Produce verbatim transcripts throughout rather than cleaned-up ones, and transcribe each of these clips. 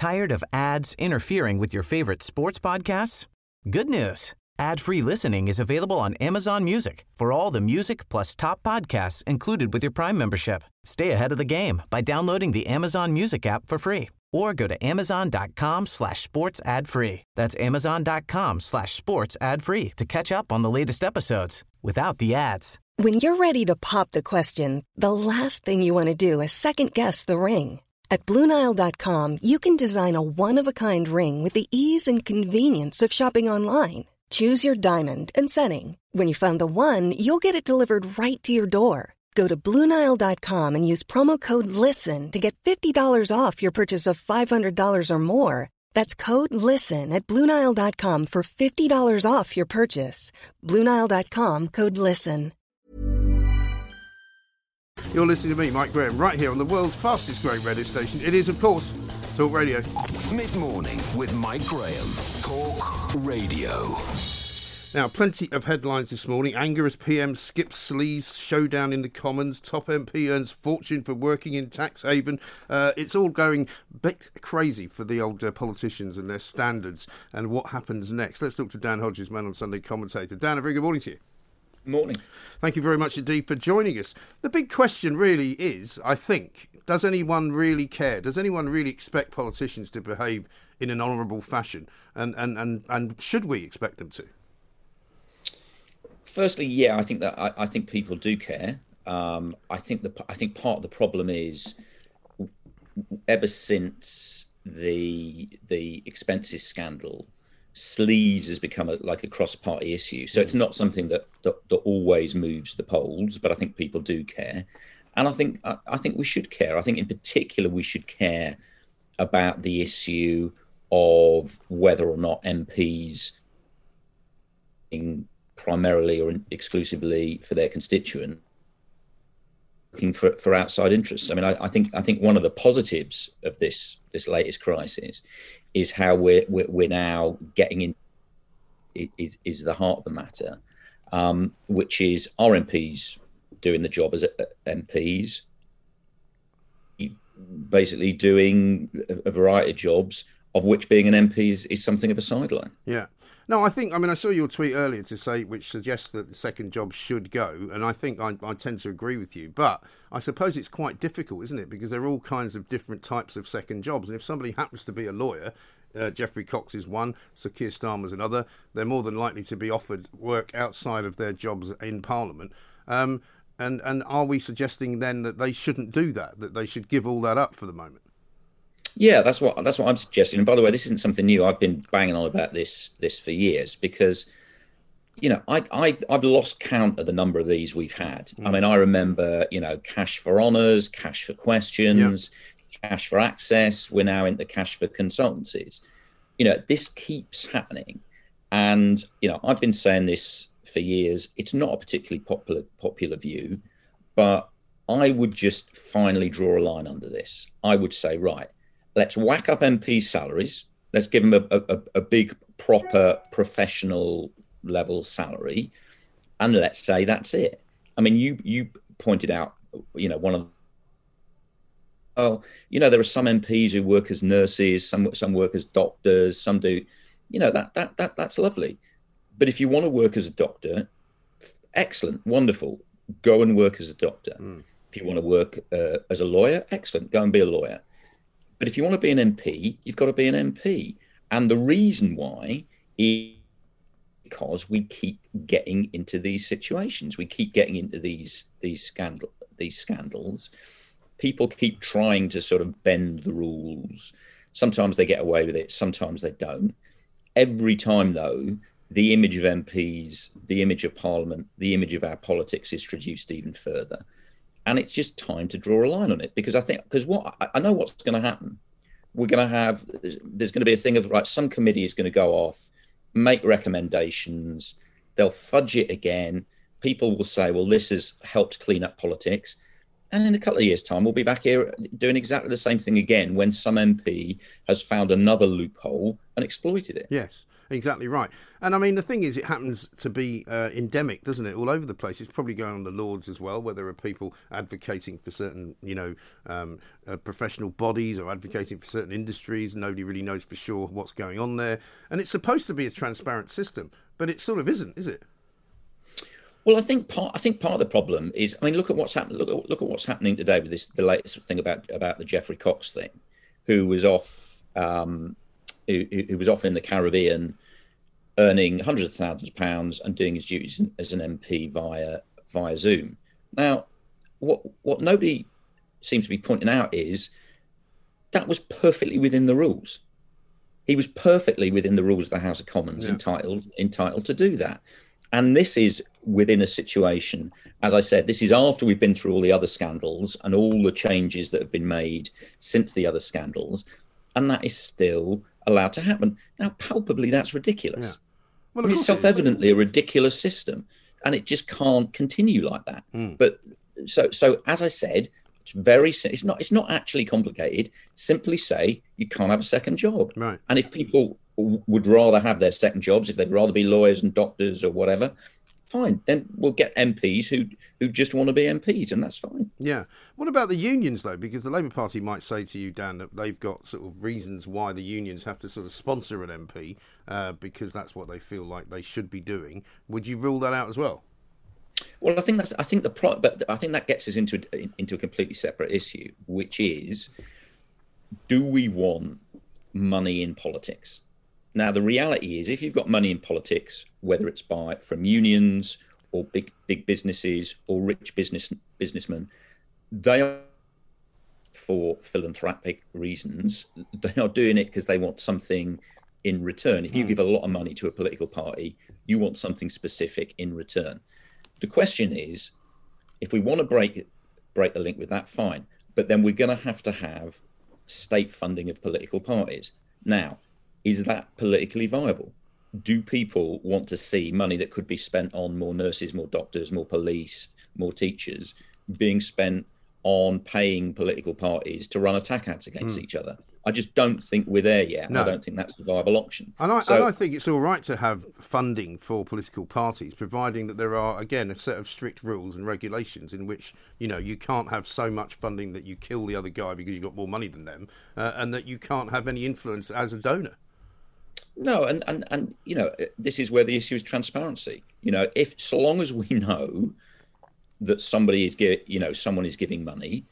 Tired of ads interfering with your favorite sports podcasts? Good news. Ad-free listening is available on Amazon Music for all the music plus top podcasts included with your Prime membership. Stay ahead of the game by downloading the Amazon Music app for free or go to amazon.com slash sports ad free. That's amazon.com slash sports ad free to catch up on the latest episodes without the ads. When you're ready to pop the question, the last thing you want to do is second-guess the ring. At Blue Nile dot com, you can design a one-of-a-kind ring with the ease and convenience of shopping online. Choose your diamond and setting. When you find the one, you'll get it delivered right to your door. Go to Blue Nile dot com and use promo code LISTEN to get fifty dollars off your purchase of five hundred dollars or more. That's code LISTEN at Blue Nile dot com for fifty dollars off your purchase. Blue Nile dot com, code LISTEN. You're listening to me, Mike Graham, right here on the world's fastest growing radio station. It is, of course, Talk Radio. Mid-morning with Mike Graham. Talk Radio. Now, plenty of headlines this morning. Anger as P M skips Sleaze showdown in the Commons. Top M P earns fortune for working in tax haven. Uh, it's all going a bit crazy for the old uh, politicians and their standards and what happens next. Let's talk to Dan Hodges, Man on Sunday commentator. Dan, a very good morning to you. Morning. Thank you very much indeed for joining us. The big question really is, I think, does anyone really care? Does anyone really expect politicians to behave in an honourable fashion? And, and, and, and should we expect them to? Firstly, yeah, I think that I, I think people do care. Um, I think the I think part of the problem is ever since the the expenses scandal, sleaze has become a, like a cross-party issue. So it's not something that, that that always moves the polls, but I think people do care, and I think I, I think we should care. I think in particular we should care about the issue of whether or not M Ps in primarily or exclusively for their constituent, looking for, for outside interests. I mean, I, I think I think one of the positives of this this latest crisis is how we're we're, we're now getting in is is the heart of the matter, um, which is our M Ps doing the job as M Ps, basically doing a variety of jobs, of which being an M P is, is something of a sideline. Yeah. No, I think, I mean, I saw your tweet earlier to say, which suggests that the second job should go, and I think I, I tend to agree with you, but I suppose it's quite difficult, isn't it? Because there are all kinds of different types of second jobs, and if somebody happens to be a lawyer, uh, Geoffrey Cox is one, Sir Keir Starmer's another, they're more than likely to be offered work outside of their jobs in Parliament. Um, and, and are we suggesting then that they shouldn't do that, that they should give all that up for the moment? Yeah, that's what that's what I'm suggesting. And by the way, this isn't something new. I've been banging on about this this for years because, you know, I, I I've lost count of the number of these we've had. Mm. I mean, I remember, you know, cash for honours, cash for questions, yep. cash for access. We're now into cash for consultancies. You know, this keeps happening, and you know, I've been saying this for years. It's not a particularly popular popular view, but I would just finally draw a line under this. I would say, right, let's whack up M P salaries. Let's give them a, a, a big, proper, professional level salary. And let's say that's it. I mean, you you pointed out, you know, one of, well, you know, there are some M Ps who work as nurses, some some work as doctors, some do, you know, that that that that's lovely. But if you want to work as a doctor, excellent, wonderful, go and work as a doctor. Mm. If you want to work uh, as a lawyer, excellent, go and be a lawyer. But if you want to be an M P, you've got to be an M P. And the reason why is because we keep getting into these situations. We keep getting into these these scandal these scandals. People keep trying to sort of bend the rules. Sometimes they get away with it, sometimes they don't. Every time, though, the image of M Ps, the image of Parliament, the image of our politics is traduced even further. And it's just time to draw a line on it, because I think, because what I know what's going to happen. We're going to have, there's going to be a thing of, right, some committee is going to go off, make recommendations, they'll fudge it again. People will say, well, this has helped clean up politics. And in a couple of years' time, we'll be back here doing exactly the same thing again when some M P has found another loophole and exploited it. Yes, exactly right. And I mean, the thing is, it happens to be uh, endemic, doesn't it, all over the place. It's probably going on the Lords as well, where there are people advocating for certain, you know, um, uh, professional bodies or advocating for certain industries. Nobody really knows for sure what's going on there. And it's supposed to be a transparent system, but it sort of isn't, is it? Well, I think part. I think part of the problem is. I mean, look at what's happening. Look at look at what's happening today with this. The latest thing about about the Geoffrey Cox thing, who was off, um, who, who was off in the Caribbean, earning hundreds of thousands of pounds and doing his duties as an M P via via Zoom. Now, what what nobody seems to be pointing out is that was perfectly within the rules. He was perfectly within the rules of the House of Commons, yeah. entitled entitled to do that. And this is within a situation, as I said, this is after we've been through all the other scandals and all the changes that have been made since the other scandals, and that is still allowed to happen. Now, palpably, that's ridiculous. Yeah. Well, I mean, it's self-evidently a ridiculous system, and it just can't continue like that. Mm. But so, so as I said, it's very it's not it's not actually complicated. Simply say you can't have a second job, right? And if people would rather have their second jobs, if they'd rather be lawyers and doctors or whatever, fine. Then we'll get M Ps who who just want to be M Ps, and that's fine. Yeah. What about the unions, though? Because the Labour Party might say to you, Dan, that they've got sort of reasons why the unions have to sort of sponsor an M P uh, because that's what they feel like they should be doing. Would you rule that out as well? Well, I think that's. I think the pro, but I think that gets us into into a completely separate issue, which is, do we want money in politics? Now, the reality is, if you've got money in politics, whether it's by from unions or big big businesses or rich business businessmen, they are for philanthropic reasons. They are doing it because they want something in return. If you mm. give a lot of money to a political party, you want something specific in return. The question is, if we want to break break the link with that, fine. But then we're going to have to have state funding of political parties. Now, is that politically viable? Do people want to see money that could be spent on more nurses, more doctors, more police, more teachers being spent on paying political parties to run attack ads against mm. each other? I just don't think we're there yet. No. I don't think that's a viable option. And I, so, and I think it's all right to have funding for political parties, providing that there are, again, a set of strict rules and regulations in which, you know, you can't have so much funding that you kill the other guy because you've got more money than them, uh, and that you can't have any influence as a donor. No, and, and, and, you know, this is where the issue is transparency. You know, if so long as we know that somebody is, give, you know, someone is giving money,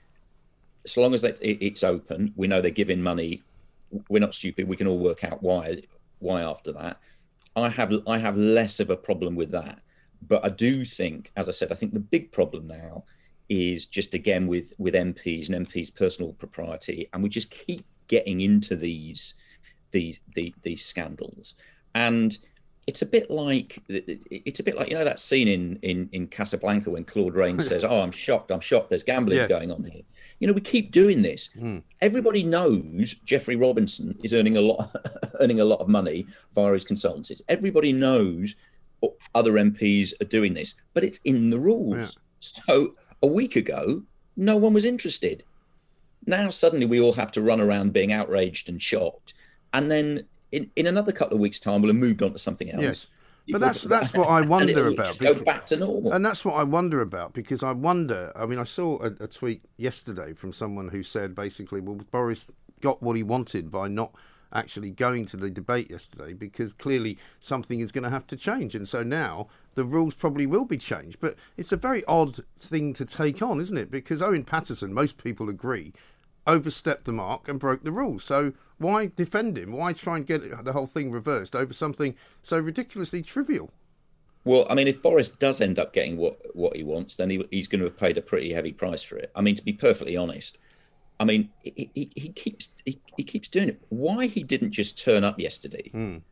so long as that it's open, we know they're giving money. We're not stupid. We can all work out why. Why after that, I have I have less of a problem with that. But I do think, as I said, I think the big problem now is just again with with M Ps and M Ps' personal propriety, and we just keep getting into these these these, these scandals. And it's a bit like it's a bit like you know that scene in in in Casablanca when Claude Rains says, "Oh, I'm shocked. I'm shocked. There's gambling yes. going on here." You know, we keep doing this. Mm. Everybody knows Geoffrey Robinson is earning a lot, earning a lot of money via his consultancies. Everybody knows other M Ps are doing this, but it's in the rules. Yeah. So a week ago, no one was interested. Now suddenly we all have to run around being outraged and shocked, and then in, in another couple of weeks' time, we'll have moved on to something else. Yes. But that's that's what I wonder about. Go back to normal. And that's what I wonder about, because I wonder, I mean, I saw a, a tweet yesterday from someone who said basically, well, Boris got what he wanted by not actually going to the debate yesterday, because clearly something is going to have to change. And so now the rules probably will be changed. But it's a very odd thing to take on, isn't it? Because Owen Paterson, most people agree, overstepped the mark and broke the rules. So why defend him? Why try and get the whole thing reversed over something so ridiculously trivial? Well, I mean, if Boris does end up getting what, what he wants, then he, he's going to have paid a pretty heavy price for it. I mean, to be perfectly honest, I mean, he, he, he keeps he, he keeps doing it. Why he didn't just turn up yesterday, mm.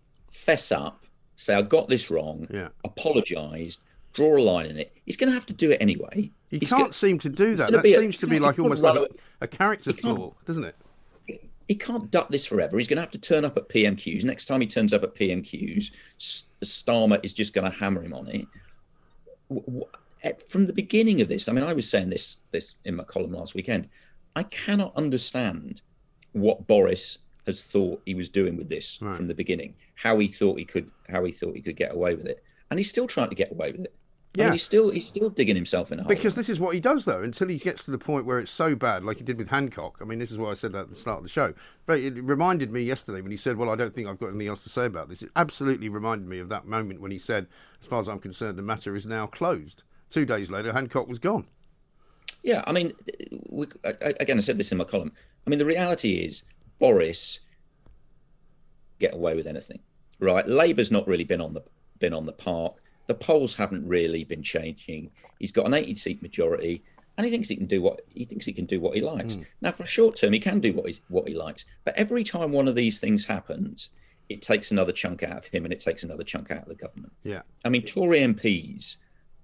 fess up, say, I got this wrong, yeah. apologise, draw a line in it. He's going to have to do it anyway. He he's can't gonna, seem to do that. That seems a, to be like almost like a, a character flaw, doesn't it? He can't duck this forever. He's going to have to turn up at P M Qs. Next time he turns up at P M Qs, Starmer is just going to hammer him on it. from the beginning of this, I mean, I was saying this this in my column last weekend. I cannot understand what Boris has thought he was doing with this right. from the beginning. How he thought he could, how he thought he could get away with it, and he's still trying to get away with it. Yeah, I mean, he's still he's still digging himself in a hole. Because this is what he does, though, until he gets to the point where it's so bad, like he did with Hancock. I mean, this is what I said at the start of the show. But it reminded me yesterday when he said, well, I don't think I've got anything else to say about this. It absolutely reminded me of that moment when he said, as far as I'm concerned, the matter is now closed. Two days later, Hancock was gone. Yeah, I mean, we, again, I said this in my column. I mean, the reality is Boris get away with anything, right? Labour's not really been on the been on the park. The polls haven't really been changing. He's got an eighty-seat majority, and he thinks he can do what he thinks he can do what he likes. Mm. Now, for a short term, he can do what he's what he likes. But every time one of these things happens, it takes another chunk out of him, and it takes another chunk out of the government. Yeah, I mean, Tory M Ps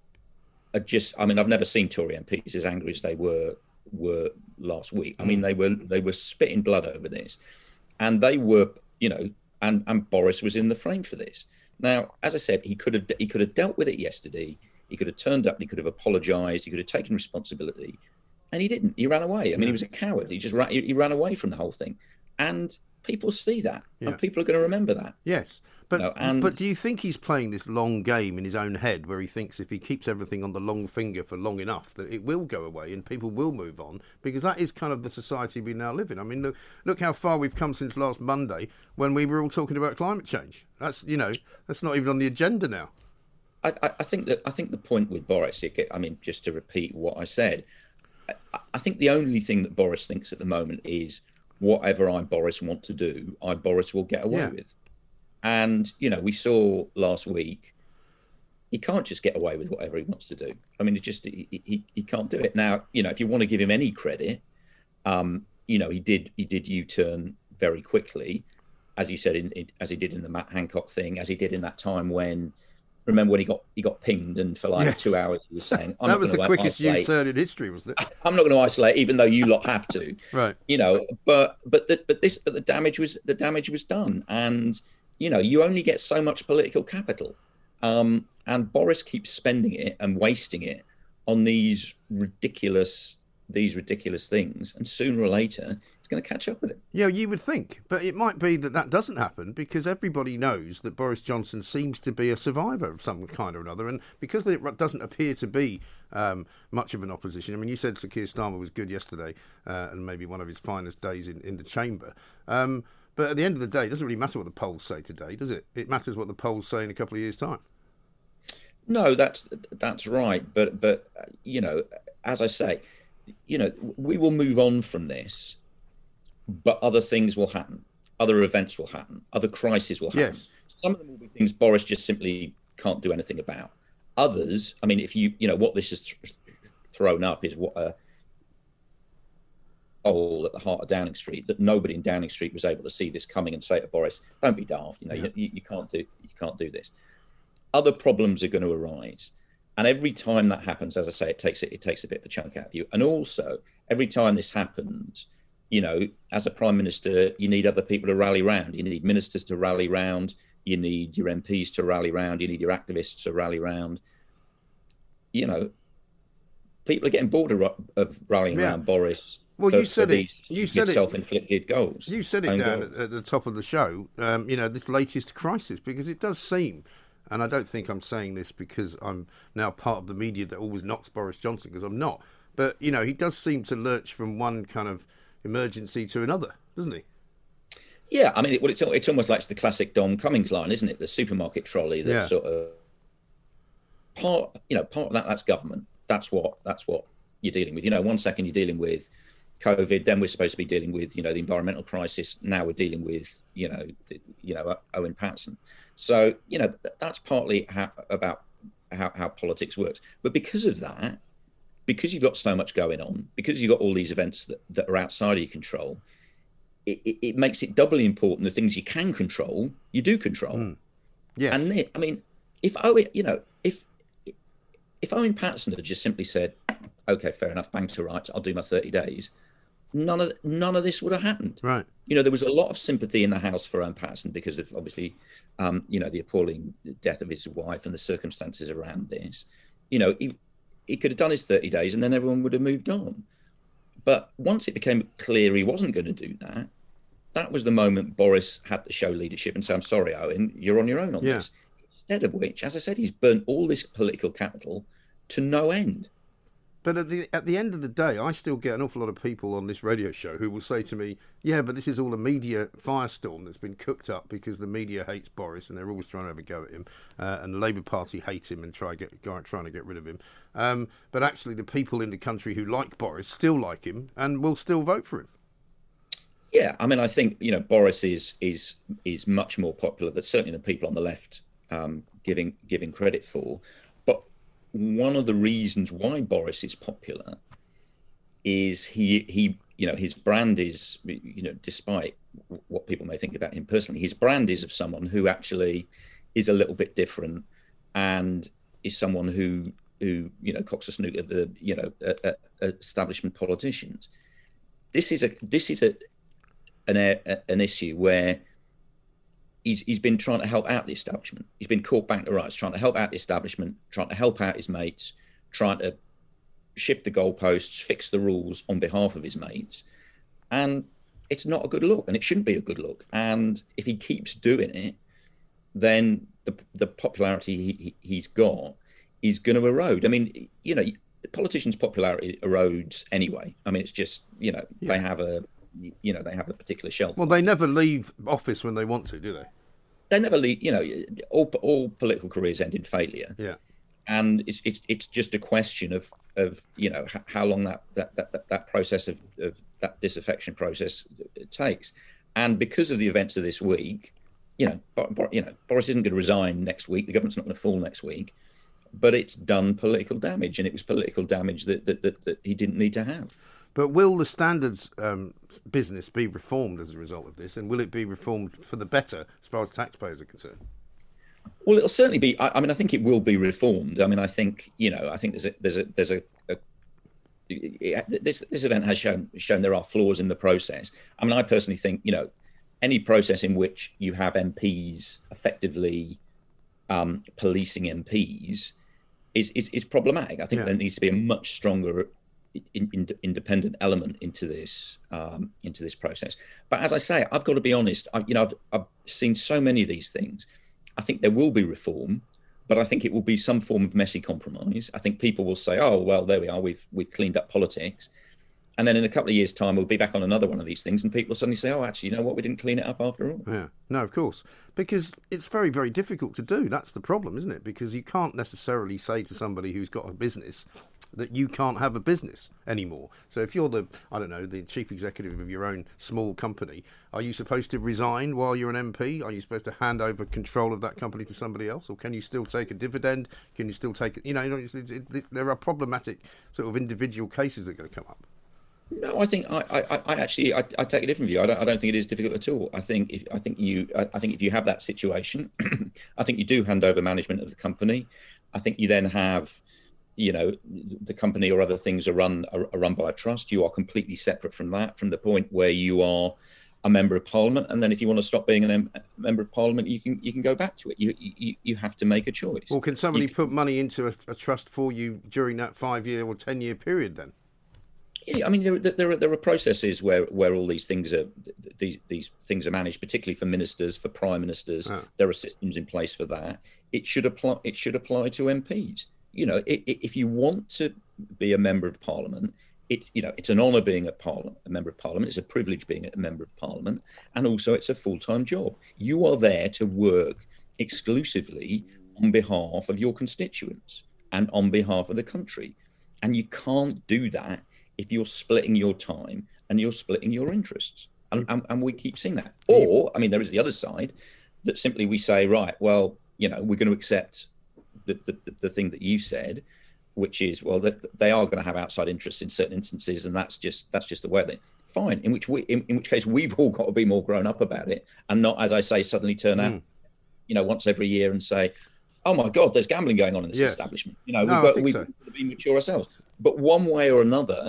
are just. I mean, I've never seen Tory M Ps as angry as they were were last week. I mean, they were they were spitting blood over this, and they were, you know, and and Boris was in the frame for this. Now, as I said, he could have he could have dealt with it yesterday. He could have turned up and he could have apologised. He could have taken responsibility, and he didn't. He ran away. I mean, yeah. he was a coward. He just ran, he ran away from the whole thing, and people see that, yeah. and people are going to remember that. Yes, but you know, and, but do you think he's playing this long game in his own head, where he thinks if he keeps everything on the long finger for long enough, that it will go away and people will move on? Because that is kind of the society we now live in. I mean, look, look how far we've come since last Monday when we were all talking about climate change. That's you know that's not even on the agenda now. I, I think that I think the point with Boris, I mean, just to repeat what I said, I, I think the only thing that Boris thinks at the moment is, whatever I, Boris, want to do, I, Boris, will get away yeah. with. And, you know, we saw last week, he can't just get away with whatever he wants to do. I mean, it just, he, he, he can't do it. Now, you know, if you want to give him any credit, um, you know, he did he did U-turn very quickly, as you said, in, in, as he did in the Matt Hancock thing, as he did in that time when, remember when he got he got pinged and for like yes. two hours he was saying, I'm that not was the quickest isolate. U-turn in history, wasn't it? I'm not going to isolate, even though you lot have to. Right. You know, but but the, but this but the damage was the damage was done, and you know you only get so much political capital, um, and Boris keeps spending it and wasting it on these ridiculous these ridiculous things, and sooner or later it's going to catch up with him. Yeah, you would think, but it might be that that doesn't happen because everybody knows that Boris Johnson seems to be a survivor of some kind or another, and because there doesn't appear to be um, much of an opposition. I mean, you said Sir Keir Starmer was good yesterday, uh, and maybe one of his finest days in, in the chamber. Um, but at the end of the day, it doesn't really matter what the polls say today, does it? It matters what the polls say in a couple of years' time. No, that's that's right, but but you know, as I say, you know, we will move on from this, but other things will happen. Other events will happen. Other crises will happen. Yes. Some of them will be things Boris just simply can't do anything about. Others, I mean, if you, you know, what this has th- thrown up is what a hole at the heart of Downing Street, that nobody in Downing Street was able to see this coming and say to Boris, don't be daft, you know, yeah. you, you can't do, you can't do this. Other problems are going to arise. And every time that happens, as I say, it takes it, it takes a bit of a chunk out of you. And also, every time this happens, you know, as a prime minister, you need other people to rally round. You need ministers to rally round. You need your M Ps to rally round. You need your activists to rally round. You know, people are getting bored of, of rallying yeah. around Boris. Well, for, you said it. You said it. Self-inflicted goals. You said it down at, at the top of the show. Um, you know, this latest crisis, because it does seem. And I don't think I'm saying this because I'm now part of the media that always knocks Boris Johnson, because I'm not. But, you know, he does seem to lurch from one kind of emergency to another, doesn't he? Yeah, I mean, it, well, it's, it's almost like the classic Dom Cummings line, isn't it? The supermarket trolley that yeah. sort of... Part, you know, part of that, that's government. That's what, that's what you're dealing with. You know, one second you're dealing with COVID, then we're supposed to be dealing with, you know, the environmental crisis. Now we're dealing with, you know, the, you know, Owen Paterson. So, you know, that's partly how, about how, how politics works. But because of that, because you've got so much going on, because you've got all these events that, that are outside of your control, it, it, it makes it doubly important the things you can control, you do control. Mm. Yes. And it, I mean, if Owen, you know, if if Owen Paterson had just simply said, okay, fair enough, bang to rights, I'll do my thirty days, none of none of this would have happened. Right. You know, there was a lot of sympathy in the House for Owen Paterson because of obviously, um, you know, the appalling death of his wife and the circumstances around this. You know, he, he could have done his thirty days and then everyone would have moved on. But once it became clear he wasn't going to do that, that was the moment Boris had to show leadership and say, I'm sorry, Owen, you're on your own on yeah. this. Instead of which, as I said, he's burnt all this political capital to no end. But at the at the end of the day, I still get an awful lot of people on this radio show who will say to me, yeah, but this is all a media firestorm that's been cooked up because the media hates Boris and they're always trying to have a go at him. Uh, and the Labour Party hate him and try get trying to get rid of him. Um, but actually, the people in the country who like Boris still like him and will still vote for him. Yeah, I mean, I think, you know, Boris is is is much more popular than certainly the people on the left um, giving giving credit for. But one of the reasons why Boris is popular is he he you know his brand is, you know, despite what people may think about him personally, his brand is of someone who actually is a little bit different and is someone who who you know cocks a snoot at the you know at, at establishment politicians. This is a this is a an an issue where he's he's been trying to help out the establishment. He's been caught back to rights, trying to help out the establishment, trying to help out his mates, trying to shift the goalposts, fix the rules on behalf of his mates. And it's not a good look, and it shouldn't be a good look. And if he keeps doing it, then the the popularity he, he's got is going to erode. I mean, you know, politicians' popularity erodes anyway. I mean, it's just, you know, yeah. they have a you know, they have a particular shelf. Well, they never leave office when they want to, do they? They never leave, you know, all all political careers end in failure. Yeah. And it's it's it's just a question of, of you know, how long that that that, that process of, of that disaffection process takes. And because of the events of this week, you know, you know, Boris isn't going to resign next week. The government's not going to fall next week. But it's done political damage, and it was political damage that that, that, that he didn't need to have. But will the standards um, business be reformed as a result of this, and will it be reformed for the better as far as taxpayers are concerned? Well, it'll certainly be. I, I mean, I think it will be reformed. I mean, I think you know, I think there's a there's a there's a, a it, this this event has shown shown there are flaws in the process. I mean, I personally think, you know, any process in which you have M Ps effectively um, policing M Ps is is, is problematic. I think yeah. there needs to be a much stronger In, in, independent element into this um, into this process. But as I say, I've got to be honest. I, you know, I've, I've seen so many of these things. I think there will be reform, but I think it will be some form of messy compromise. I think people will say, "Oh, well, there we are. We've we've cleaned up politics," and then in a couple of years' time, we'll be back on another one of these things, and people will suddenly say, "Oh, actually, you know what? We didn't clean it up after all." Yeah, no, of course, because it's very, very difficult to do. That's the problem, isn't it? Because you can't necessarily say to somebody who's got a business that you can't have a business anymore. So if you're the, I don't know, the chief executive of your own small company, are you supposed to resign while you're an M P? Are you supposed to hand over control of that company to somebody else? Or can you still take a dividend? Can you still take, you know, you know it's, it's, it, there are problematic sort of individual cases that are going to come up. No, I think I, I, I actually I, I take a different view. I don't, I don't think it is difficult at all. I think if I think you I, I think if you have that situation, I think you do hand over management of the company. I think you then have, you know, the company or other things are run are, are run by a trust. You are completely separate from that, from the point where you are a member of parliament, and then if you want to stop being a mem- member of parliament, you can you can go back to it. You you, you have to make a choice. Well, can somebody you, put money into a, a trust for you during that five year or ten year period then? Yeah, I mean, there, there are there are processes where, where all these things are these these things are managed, particularly for ministers, for prime ministers. Oh. There are systems in place for that. It should apply. It should apply to M Ps. You know, it, it, if you want to be a member of parliament, it's you know it's an honour being a parliament, a member of parliament. It's a privilege being a member of parliament, and also it's a full-time job. You are there to work exclusively on behalf of your constituents and on behalf of the country, and you can't do that if you're splitting your time and you're splitting your interests. And, and, and we keep seeing that. Or, I mean, there is the other side that simply we say, right, well, you know, we're going to accept the, the, the thing that you said, which is, well, that they are going to have outside interests in certain instances, and that's just that's just the way they fine. In which we, in, in which case, we've all got to be more grown up about it, and not, as I say, suddenly turn out, mm. you know, once every year and say, oh my God, there's gambling going on in this yes. establishment. You know, no, we've got we've we've so. got to be mature ourselves. But one way or another,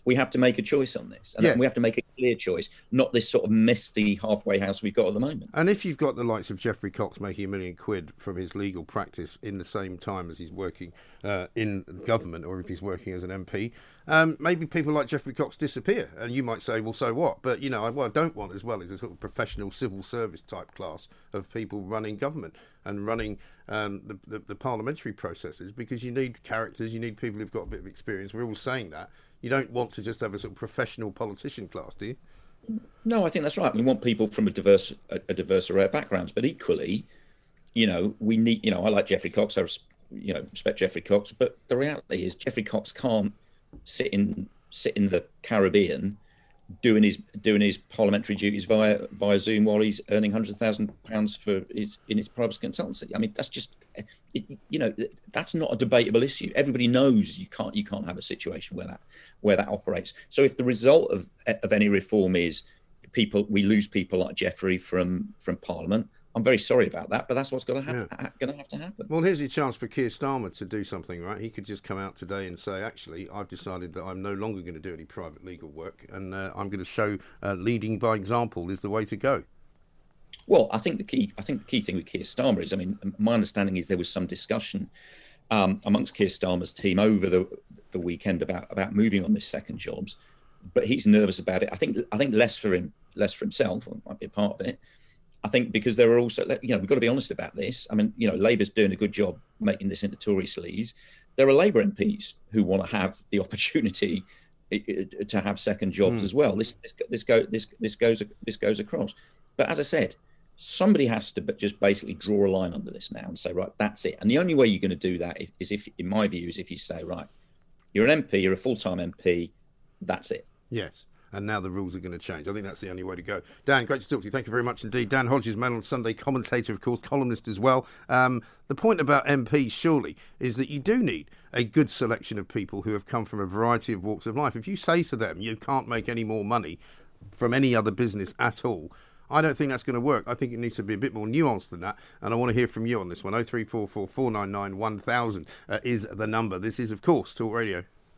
we have to make a choice on this, and yes. we have to make a clear choice, not this sort of messy halfway house we've got at the moment. And if you've got the likes of Geoffrey Cox making a million quid from his legal practice in the same time as he's working uh, in government, or if he's working as an M P, um, maybe people like Geoffrey Cox disappear, and you might say, well, so what? But you know, what I don't want as well is a sort of professional civil service type class of people running government and running um, the, the, the parliamentary processes, because you need characters, you need people who've got a bit of experience. We're all saying that. You don't want to just have a sort of professional politician class, do you? No, I think that's right. We want people from a diverse, a, a diverse array of backgrounds, but equally, you know, we need. You know, I like Geoffrey Cox. I, res, you know, respect Geoffrey Cox, but the reality is, Geoffrey Cox can't sit in sit in the Caribbean doing his doing his parliamentary duties via via Zoom while he's earning hundreds of thousand pounds for his in his private consultancy. I mean, that's just, it, you know, that's not a debatable issue. Everybody knows you can't you can't have a situation where that where that operates. So if the result of of any reform is people we lose people like Geoffrey from from Parliament, I'm very sorry about that, but that's what's going to ha- yeah. ha- going to have to happen. Well, here's your chance for Keir Starmer to do something, right? He could just come out today and say, actually, I've decided that I'm no longer going to do any private legal work, and uh, I'm going to show uh, leading by example is the way to go. Well, I think the key, I think the key thing with Keir Starmer is, I mean, my understanding is there was some discussion um, amongst Keir Starmer's team over the the weekend about about moving on this second jobs, but he's nervous about it. I think I think less for him, less for himself, or might be a part of it. I think because there are also, you know, we've got to be honest about this. I mean, you know, Labour's doing a good job making this into Tory sleaze. There are Labour M Ps who want to have the opportunity to have second jobs mm. as well. This this this, go, this this goes this goes across. But as I said, somebody has to just basically draw a line under this now and say, right, that's it. And the only way you're going to do that is if, in my view, is if you say, right, you're an M P, you're a full-time M P, that's it. Yes. And now the rules are going to change. I think that's the only way to go. Dan, great to talk to you. Thank you very much indeed. Dan Hodges, Mail on Sunday commentator, of course, columnist as well. Um, the point about M Ps, surely, is that you do need a good selection of people who have come from a variety of walks of life. If you say to them you can't make any more money from any other business at all, I don't think that's going to work. I think it needs to be a bit more nuanced than that. And I want to hear from you on this one. oh three four four, four nine nine, one thousand uh, is the number. This is, of course, Talk Radio.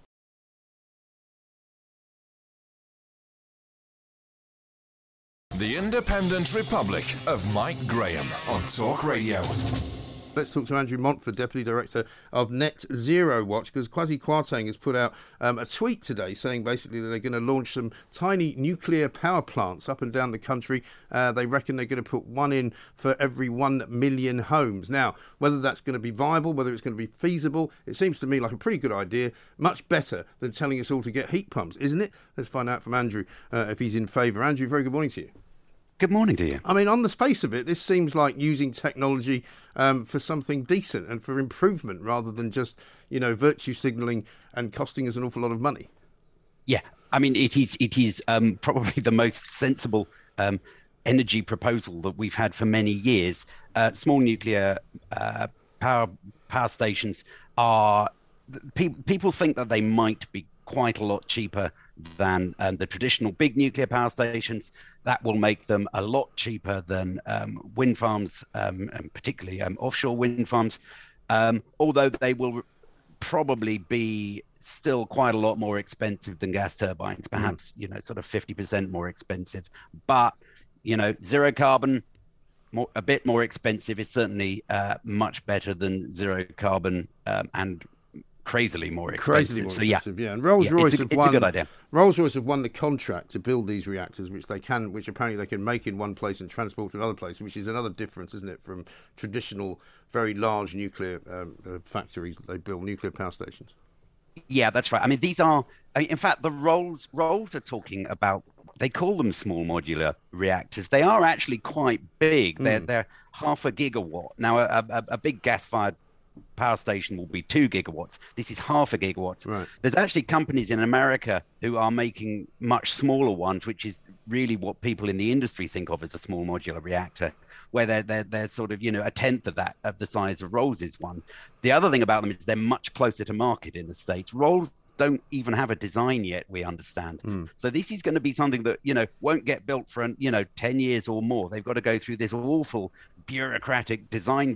The Independent Republic of Mike Graham on Talk Radio. Let's talk to Andrew Montford, Deputy Director of Net Zero Watch, because Kwasi Kwarteng has put out um, a tweet today saying basically that they're going to launch some tiny nuclear power plants up and down the country. Uh, they reckon they're going to put one in for every one million homes. Now, whether that's going to be viable, whether it's going to be feasible, it seems to me like a pretty good idea, much better than telling us all to get heat pumps, isn't it? Let's find out from Andrew uh, if he's in favour. Andrew, very good morning to you. Good morning to you. I mean, on the face of it, this seems like using technology um, for something decent and for improvement rather than just, you know, virtue signalling and costing us an awful lot of money. Yeah, I mean, it is it is um, probably the most sensible um, energy proposal that we've had for many years. Uh, small nuclear uh, power power stations are, pe- people think that they might be quite a lot cheaper than um, the traditional big nuclear power stations. That will make them a lot cheaper than um, wind farms, um, and particularly um, offshore wind farms, um, although they will probably be still quite a lot more expensive than gas turbines, perhaps, mm. you know, sort of fifty percent more expensive. But, you know, zero carbon, more, a bit more expensive is certainly uh, much better than zero carbon um, and crazily more expensive. Crazily more so, expensive, yeah. yeah. And Rolls-Royce yeah, have it's won. a good idea. Rolls-Royce have won the contract to build these reactors, which they can, which apparently they can make in one place and transport to another place, which is another difference, isn't it, from traditional, very large nuclear um, uh, factories that they build, nuclear power stations. Yeah, that's right. I mean, these are, I mean, in fact, the Rolls Rolls are talking about. They call them small modular reactors. They are actually quite big. Mm. They're they're half a gigawatt. Now, a, a, a big gas-fired power station will be two gigawatts. This is half a gigawatt. Right. There's actually companies in America who are making much smaller ones, which is really what people in the industry think of as a small modular reactor, where they're they're, they're sort of, you know, a tenth of that, of the size of Rolls' one. The other thing about them is they're much closer to market in the States. Rolls don't even have a design yet, we understand. Mm. So this is going to be something that, you know, won't get built for, you know, ten years or more. They've got to go through this awful bureaucratic design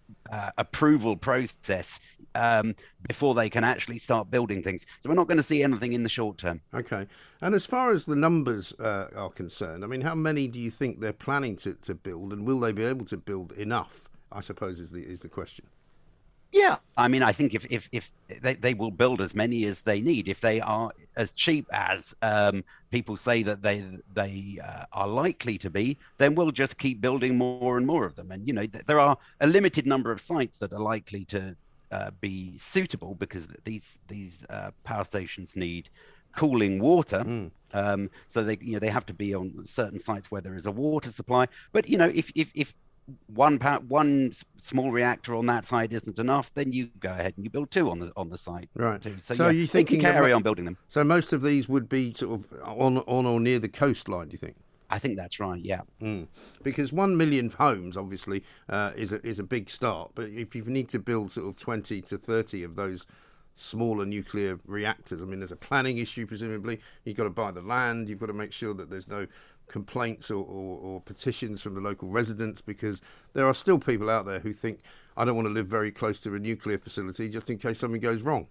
uh, approval process um, before they can actually start building things. So we're not going to see anything in the short term. Okay. And as far as the numbers uh, are concerned, I mean, how many do you think they're planning to, to build, and will they be able to build enough, I suppose, is the is the question. Yeah, I mean, I think if if, if they, they will build as many as they need, if they are as cheap as um, people say that they they uh, are likely to be, then we'll just keep building more and more of them. And, you know, th- there are a limited number of sites that are likely to uh, be suitable because these these uh, power stations need cooling water. Mm. Um, so they, you know, they have to be on certain sites where there is a water supply. But, you know, if if if one power, one small reactor on that side isn't enough, then you go ahead and you build two on the on the site. Right. Too. So, so yeah, you thinking they can carry mo- on building them. So most of these would be sort of on on or near the coastline, do you think? I think that's right. Yeah. Mm. Because one million homes obviously uh, is a is a big start, but if you need to build sort of twenty to thirty of those smaller nuclear reactors, I mean, there's a planning issue presumably. You've got to buy the land. You've got to make sure that there's no complaints or, or, or petitions from the local residents, because there are still people out there who think, I don't want to live very close to a nuclear facility just in case something goes wrong.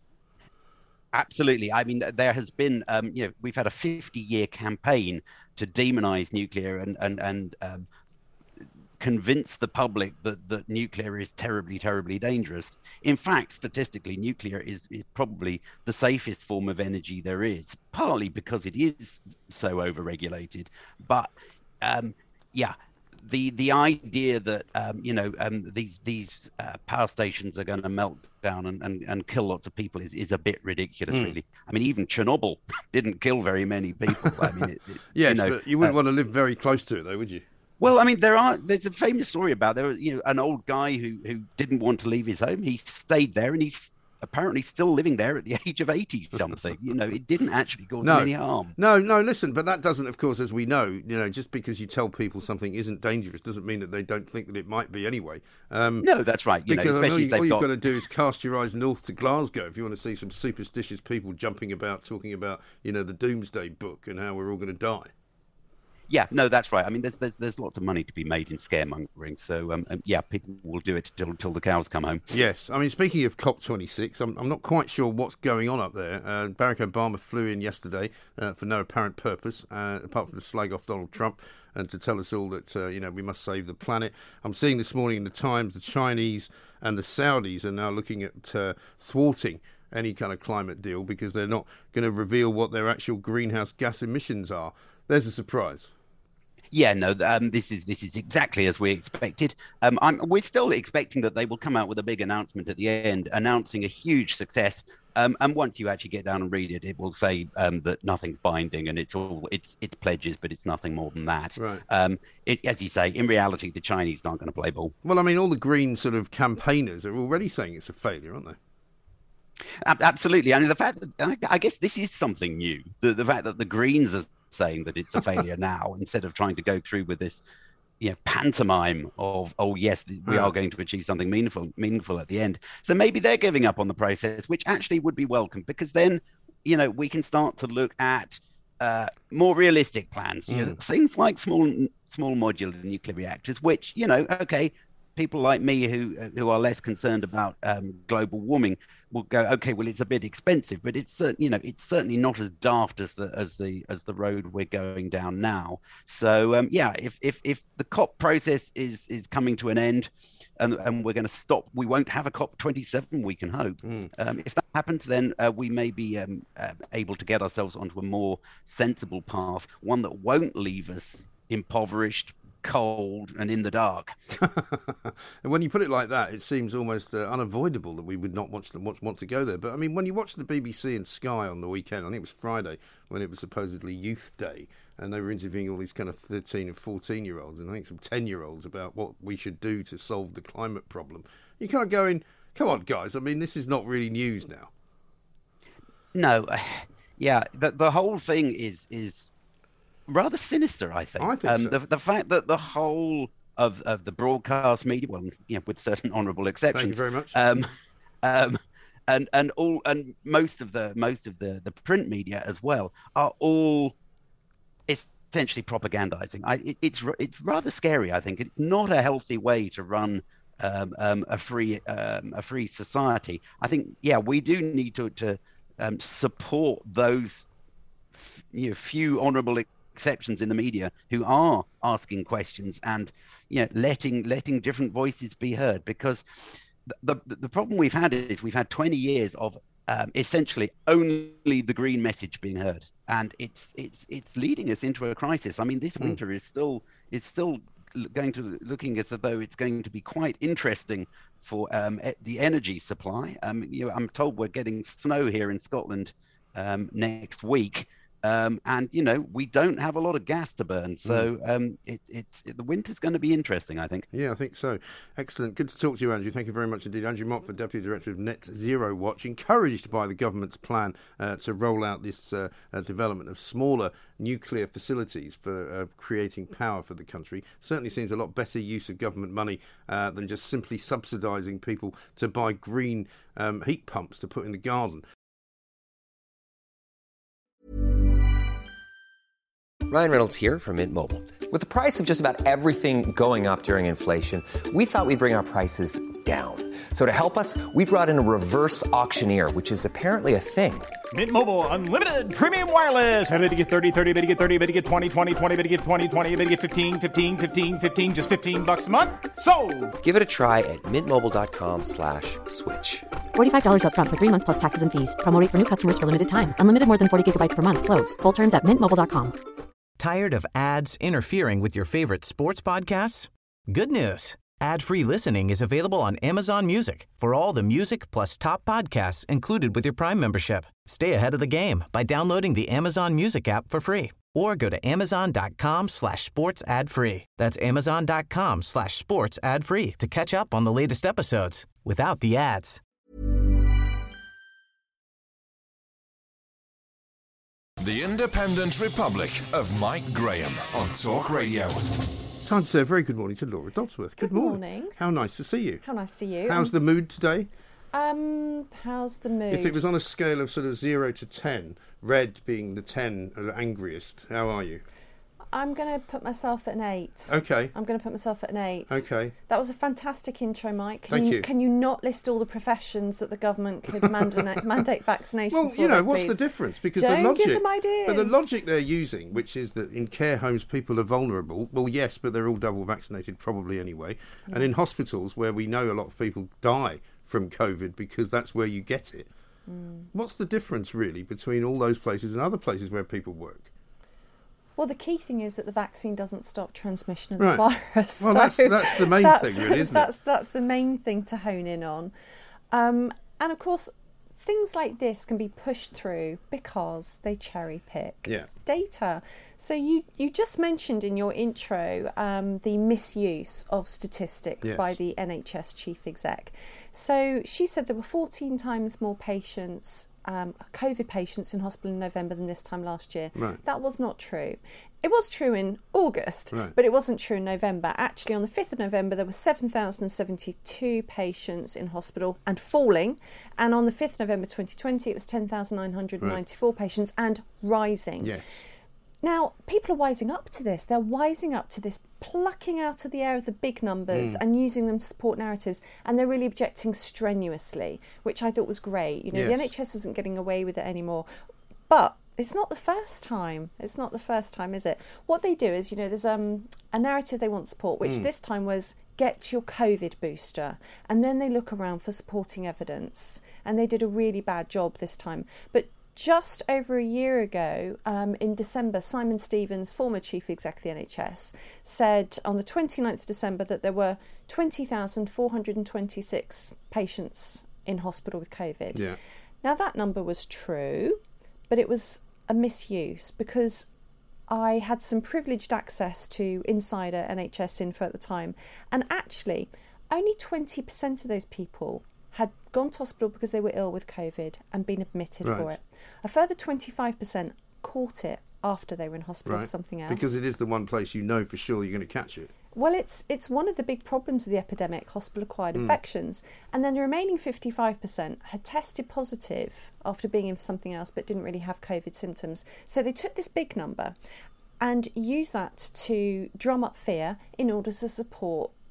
Absolutely. I mean, there has been, um, you know, we've had a fifty-year campaign to demonize nuclear and and and um, convince the public that, that nuclear is terribly, terribly dangerous. In fact, statistically, nuclear is, is probably the safest form of energy there is, partly because it is so overregulated. But um, yeah, the the idea that um, you know um, these these uh, power stations are going to melt down and, and, and kill lots of people is, is a bit ridiculous, mm. really. I mean, even Chernobyl didn't kill very many people. I mean, it, it, yes, you know, but you wouldn't uh, want to live very close to it, though, would you? Well, I mean, there are. There's a famous story about there was, you know, an old guy who who didn't want to leave his home. He stayed there, and he's apparently still living there at the age of eighty something. You know, it didn't actually cause no, him any harm. No, no. Listen, but that doesn't, of course, as we know, you know, just because you tell people something isn't dangerous doesn't mean that they don't think that it might be anyway. Um, no, that's right. You because know, all, you, all you've got... got to do is cast your eyes north to Glasgow if you want to see some superstitious people jumping about, talking about, you know, the Doomsday Book and how we're all going to die. Yeah, no, that's right. I mean, there's there's there's lots of money to be made in scaremongering. So, um, um, yeah, people will do it till, till the cows come home. Yes. I mean, speaking of COP twenty-six, I'm, I'm not quite sure what's going on up there. Uh, Barack Obama flew in yesterday uh, for no apparent purpose, uh, apart from to slag off Donald Trump and to tell us all that, uh, you know, we must save the planet. I'm seeing this morning in the Times, the Chinese and the Saudis are now looking at uh, thwarting any kind of climate deal because they're not going to reveal what their actual greenhouse gas emissions are. There's a surprise. Yeah, no, um, this is this is exactly as we expected. Um, I'm, we're still expecting that they will come out with a big announcement at the end, announcing a huge success. Um, and once you actually get down and read it, it will say um, that nothing's binding and it's all it's it's pledges, but it's nothing more than that. Right. Um, it, as you say, in reality, the Chinese aren't going to play ball. Well, I mean, all the green sort of campaigners are already saying it's a failure, aren't they? Absolutely. I mean, the fact that I, I guess this is something new. The the fact that the Greens are saying that it's a failure now, instead of trying to go through with this, you know, pantomime of, oh yes, we are going to achieve something meaningful, meaningful at the end. So maybe they're giving up on the process, which actually would be welcome, because then, you know, we can start to look at uh, more realistic plans, mm. you know, things like small, small modular nuclear reactors, which, you know, okay, people like me who who are less concerned about um, global warming will go, okay, well, it's a bit expensive, but it's uh, you know it's certainly not as daft as the as the as the road we're going down now. So um, yeah, if if if the COP process is is coming to an end, and and we're going to stop, we won't have a COP twenty-seven. We can hope. Mm. Um, if that happens, then uh, we may be um, uh, able to get ourselves onto a more sensible path, one that won't leave us impoverished, cold and in the dark. And when you put it like that, it seems almost uh, unavoidable that we would not want to, want, want to go there. But I mean, when you watch the B B C and Sky on the weekend, I think it was Friday, when it was supposedly Youth Day, and they were interviewing all these kind of thirteen and fourteen year olds, and I think some ten year olds, about what we should do to solve the climate problem. You can't go in, come on guys, I mean, this is not really news now. No, uh, yeah, the, the whole thing is is rather sinister, I think. I think um, so. the, the fact that the whole of, of the broadcast media, well, you know, with certain honourable exceptions, thank you very much. Um, um, and and all and most of the most of the, the print media as well are all essentially propagandizing. I, it, it's it's rather scary. I think it's not a healthy way to run um, um, a free um, a free society. I think, yeah, we do need to to um, support those f- you know, few honourable exceptions in the media who are asking questions and, you know, letting letting different voices be heard. Because the the, the problem we've had is we've had twenty years of um, essentially only the green message being heard, and it's it's it's leading us into a crisis. I mean, this mm. winter is still is still going to looking as though it's going to be quite interesting for um, the energy supply. Um, you know, I'm told we're getting snow here in Scotland um, next week. Um, and, you know, we don't have a lot of gas to burn. So mm. um, it, it's it, the winter's going to be interesting, I think. Yeah, I think so. Excellent. Good to talk to you, Andrew. Thank you very much indeed. Andrew Mockford, Deputy Director of Net Zero Watch, encouraged by the government's plan uh, to roll out this uh, uh, development of smaller nuclear facilities for uh, creating power for the country. Certainly seems a lot better use of government money uh, than just simply subsidising people to buy green um, heat pumps to put in the garden. Ryan Reynolds here from Mint Mobile. With the price of just about everything going up during inflation, we thought we'd bring our prices down. So to help us, we brought in a reverse auctioneer, which is apparently a thing. Mint Mobile Unlimited Premium Wireless. How to get thirty, thirty, bit to get thirty, bit to get twenty, twenty, twenty, bit to get twenty, twenty, bit to get fifteen, fifteen, fifteen, fifteen, just fifteen bucks a month? Sold! Give it a try at mintmobile.com slash switch. forty-five dollars up front for three months plus taxes and fees. Promo rate for new customers for limited time. Unlimited more than forty gigabytes per month. Slows full terms at mint mobile dot com. Tired of ads interfering with your favorite sports podcasts? Good news. Ad-free listening is available on Amazon Music for all the music plus top podcasts included with your Prime membership. Stay ahead of the game by downloading the Amazon Music app for free or go to amazon.com slash sports ad free. That's amazon.com slash sports ad free to catch up on the latest episodes without the ads. The Independent Republic of Mike Graham on Talk Radio. Time to say a very good morning to Laura Dodsworth. Good, good morning. morning. How nice to see you. How nice to see you. How's um, the mood today? Um, how's the mood? If it was on a scale of sort of zero to ten, red being the ten uh, angriest, how are you? I'm going to put myself at an eight. Okay. I'm going to put myself at an eight. Okay. That was a fantastic intro, Mike. Can Thank you, you. Can you not list all the professions that the government could mandate, mandate vaccinations well, for? Well, you know, them, what's please? the difference? Because Don't the logic, give them ideas. But the logic they're using, which is that in care homes people are vulnerable, well, yes, but they're all double vaccinated probably anyway. Yeah. And in hospitals where we know a lot of people die from COVID because that's where you get it. Mm. What's the difference really between all those places and other places where people work? Well, the key thing is that the vaccine doesn't stop transmission of right. the virus. Well, so that's that's the main that's, thing, really, isn't that's, it? That's the main thing to hone in on. Um, and of course, things like this can be pushed through because they cherry pick yeah. data. So you, you just mentioned in your intro um, the misuse of statistics yes. by the N H S chief exec. So she said there were fourteen times more patients, um, COVID patients in hospital in November than this time last year. Right. That was not true. It was true in August, right. but it wasn't true in November. Actually, on the fifth of November, there were seven thousand seventy-two patients in hospital and falling. And on the fifth of November twenty twenty, it was ten thousand nine hundred ninety-four right. patients and rising. Yes. Now, people are wising up to this. They're wising up to this, plucking out of the air of the big numbers mm. and using them to support narratives. And they're really objecting strenuously, which I thought was great. You know, yes. the N H S isn't getting away with it anymore. But it's not the first time. It's not the first time, is it? What they do is, you know, there's um, a narrative they want to support, which mm. this time was get your COVID booster. And then they look around for supporting evidence. And they did a really bad job this time. But just over a year ago, um, in December, Simon Stevens, former chief exec of the N H S, said on the twenty-ninth of December that there were twenty thousand four hundred twenty-six patients in hospital with COVID. Yeah. Now, that number was true, but it was a misuse because I had some privileged access to insider N H S info at the time. And actually, only twenty percent of those people had gone to hospital because they were ill with COVID and been admitted right. for it. A further twenty-five percent caught it after they were in hospital right. for something else. Because it is the one place you know for sure you're going to catch it. Well, it's it's one of the big problems of the epidemic, hospital-acquired mm. infections. And then the remaining fifty-five percent had tested positive after being in for something else but didn't really have COVID symptoms. So they took this big number and used that to drum up fear in order to support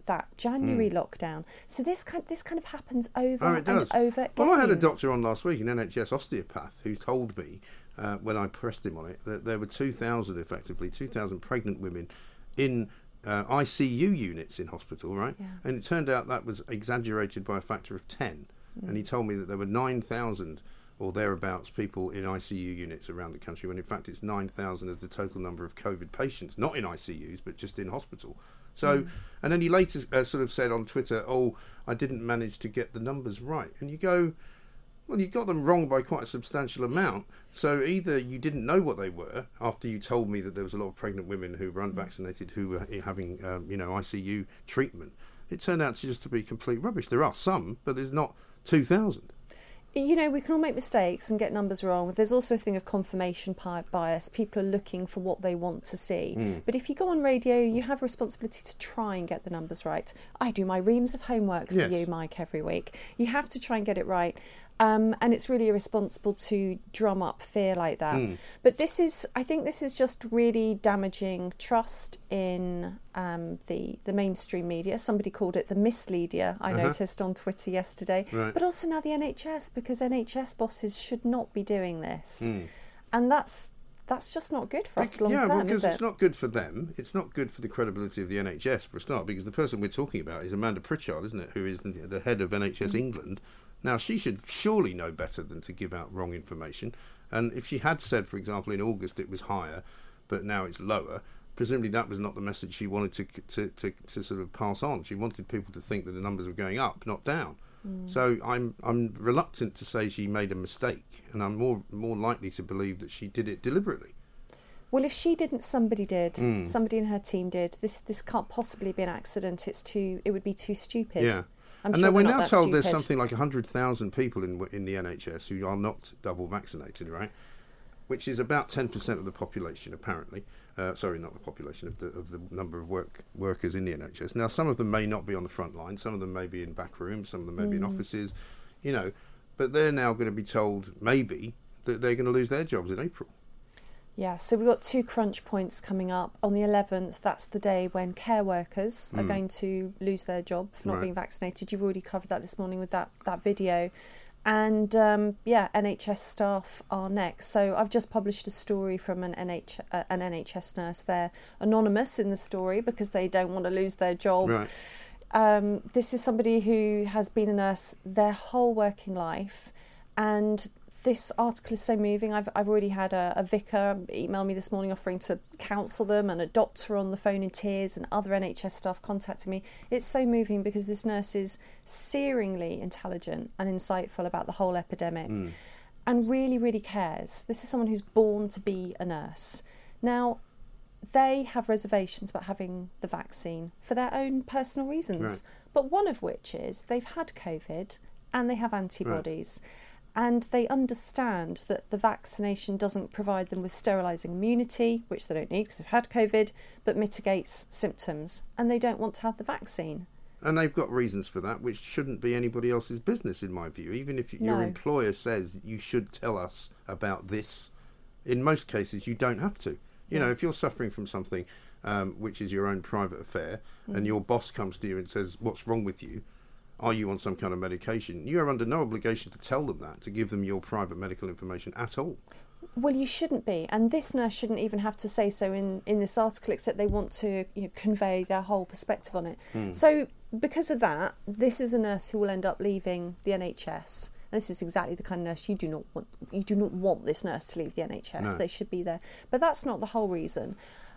that January mm. lockdown. So this kind this kind of happens over oh, it does. and over again. Well, I had a doctor on last week, an N H S osteopath, who told me uh, when I pressed him on it that there were two thousand, effectively two thousand pregnant women in uh, I C U units in hospital, right? Yeah. And it turned out that was exaggerated by a factor of ten. Mm. And he told me that there were nine thousand or thereabouts people in I C U units around the country, when in fact it's nine thousand as the total number of COVID patients, not in I C Us, but just in hospital. So, mm. and then he later uh, sort of said on Twitter, oh, I didn't manage to get the numbers right. And you go, well, you got them wrong by quite a substantial amount. So either you didn't know what they were after you told me that there was a lot of pregnant women who were unvaccinated who were having, um, you know, I C U treatment. It turned out to just to be complete rubbish. There are some, but there's not two thousand. You know, we can all make mistakes and get numbers wrong. There's also a thing of confirmation bias. People are looking for what they want to see. Mm. But if you go on radio, you have a responsibility to try and get the numbers right. I do my reams of homework for yes. you, Mike, every week. You have to try and get it right. Um, and it's really irresponsible to drum up fear like that. Mm. But this is, I think this is just really damaging trust in um, the, the mainstream media. Somebody called it the misleadia, I uh-huh. noticed on Twitter yesterday. Right. But also now the N H S, because N H S bosses should not be doing this. Mm. And that's that's just not good for us long yeah, term, well, because is it? it's not good for them. It's not good for the credibility of the N H S, for a start, because the person we're talking about is Amanda Pritchard, isn't it, who is the, the head of N H S mm. England. Now, she should surely know better than to give out wrong information. And if she had said, for example, in August it was higher, but now it's lower, presumably that was not the message she wanted to to, to, to sort of pass on. She wanted people to think that the numbers were going up, not down. Mm. So I'm I'm reluctant to say she made a mistake, and I'm more more likely to believe that she did it deliberately. Well, if she didn't, somebody did. Mm. Somebody in her team did. This this can't possibly be an accident. It's too. It would be too stupid. Yeah. I'm and sure then we're not now that told stupid. there's something like one hundred thousand people in in the N H S who are not double vaccinated, right? Which is about ten percent of the population, apparently. Uh, sorry, not the population, of the of the number of work workers in the N H S. Now, some of them may not be on the front line. Some of them may be in back rooms. Some of them may mm. be in offices, you know. But they're now going to be told, maybe, that they're going to lose their jobs in April. Yeah, so we've got two crunch points coming up. On the eleventh, that's the day when care workers mm. are going to lose their job for not right. being vaccinated. You've already covered that this morning with that, that video. And, um, yeah, N H S staff are next. So I've just published a story from an, N H, uh, an N H S nurse. They're anonymous in the story because they don't want to lose their job. Right. Um, this is somebody who has been a nurse their whole working life, and this article is so moving. I've I've already had a, a vicar email me this morning offering to counsel them, and a doctor on the phone in tears, and other N H S staff contacting me. It's so moving because this nurse is searingly intelligent and insightful about the whole epidemic mm. and really, really cares. This is someone who's born to be a nurse. Now, they have reservations about having the vaccine for their own personal reasons, right. but one of which is they've had COVID and they have antibodies. Right. And they understand that the vaccination doesn't provide them with sterilising immunity, which they don't need because they've had COVID, but mitigates symptoms. And they don't want to have the vaccine. And they've got reasons for that, which shouldn't be anybody else's business, in my view. Even if No. your employer says you should tell us about this, in most cases you don't have to. You Yeah. know, if you're suffering from something um, which is your own private affair, mm. and your boss comes to you and says, what's wrong with you? Are you on some kind of medication? You are under no obligation to tell them that, to give them your private medical information at all. Well, you shouldn't be. And this nurse shouldn't even have to say so in, in this article, except they want to you know, convey their whole perspective on it. Mm. So because of that, this is a nurse who will end up leaving the N H S. And this is exactly the kind of nurse you do not want. You do not want this nurse to leave the N H S. No. They should be there. But that's not the whole reason.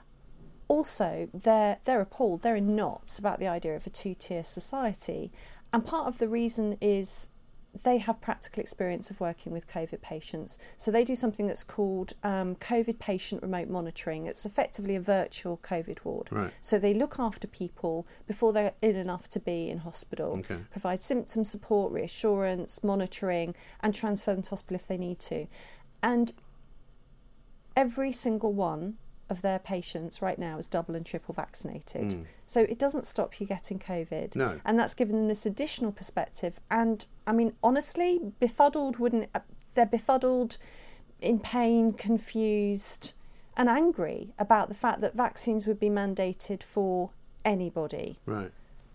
Also, they're, they're appalled. They're in knots about the idea of a two-tier society. And part of the reason is they have practical experience of working with COVID patients. So they do something that's called um, COVID patient remote monitoring. It's effectively a virtual COVID ward. Right. So they look after people before they're ill enough to be in hospital, Okay. provide symptom support, reassurance, monitoring, and transfer them to hospital if they need to. And every single one of their patients right now is double and triple vaccinated. Mm. So it doesn't stop you getting COVID. No. And that's given them this additional perspective. And I mean, honestly, befuddled wouldn't, they're befuddled, in pain, confused, and angry about the fact that vaccines would be mandated for anybody. Right.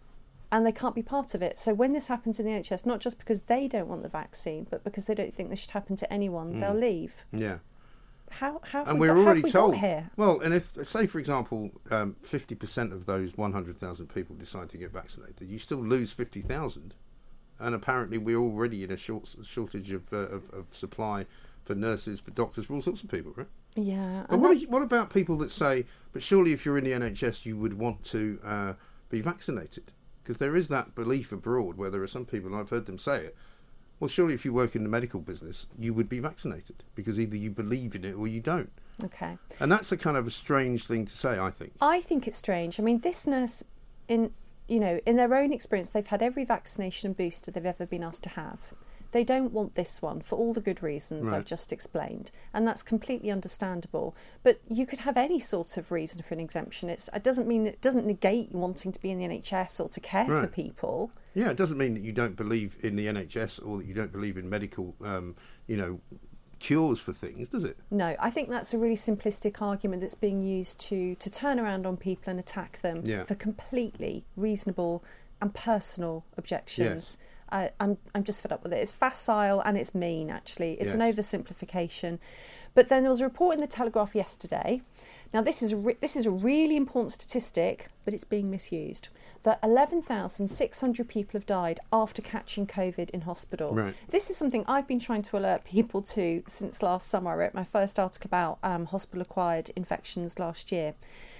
and they can't be part of it. So when this happens in the N H S, not just because they don't want the vaccine, but because they don't think this should happen to anyone, mm. they'll leave. Yeah. How, how have and we we're got, already how have we told got here? Well, and if, say for example, um, fifty percent of those one hundred thousand people decide to get vaccinated, you still lose fifty thousand, and apparently we're already in a short shortage of, uh, of of supply for nurses, for doctors, for all sorts of people, right? Yeah. But what, are you, what about people that say, but surely if you're in the N H S you would want to uh, be vaccinated? Because there is that belief abroad where there are some people, and I've heard them say it, well, surely if you work in the medical business, you would be vaccinated because either you believe in it or you don't. Okay. And that's a kind of a strange thing to say, I think. I think it's strange. I mean, this nurse, in you know, in their own experience, they've had every vaccination and booster they've ever been asked to have. They don't want this one for all the good reasons right. I've just explained, and that's completely understandable. But you could have any sort of reason for an exemption. It's, it doesn't mean it doesn't negate you wanting to be in the N H S or to care right. for people. Yeah, it doesn't mean that you don't believe in the N H S or that you don't believe in medical, um, you know, cures for things, does it? No, I think that's a really simplistic argument that's being used to to turn around on people and attack them yeah. for completely reasonable and personal objections. Yeah. Uh, I'm I'm just fed up with it. It's facile and it's mean, actually. It's yes. an oversimplification. But then there was a report in the Telegraph yesterday. Now, this is a re- this is a really important statistic, but it's being misused. That eleven thousand six hundred people have died after catching COVID in hospital. Right. This is something I've been trying to alert people to since last summer. I wrote my first article about um, hospital-acquired infections last year.